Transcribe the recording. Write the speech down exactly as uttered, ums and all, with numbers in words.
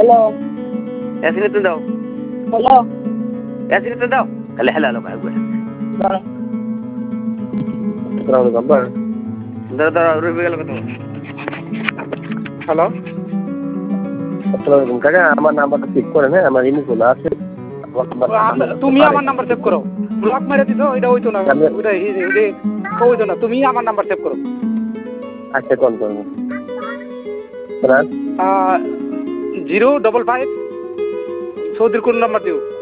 hello এসিনে তো দাও hello এসিনে তো দাও খালি হ্যালো হ্যালো ভাই দাঁড়া আসসালামু আলাইকুম ভাই দাঁড়া দাঁড়া রুবে গেল কত হ্যালো আসসালামু আলাইকুম কাকা আমার নাম্বারটা চেক করেন হ্যাঁ আমার ইনি খোলা আছে তুমি আমার নাম্বার সেভ করো ব্লক মেরে দিছো এটা হইতো না ওটা ওটা হইতো না তুমি আমার নাম্বার সেভ করো আচ্ছা কল করুন জিরো ডবল ফাইভ চৌধুরী কোন নাম্বার দিও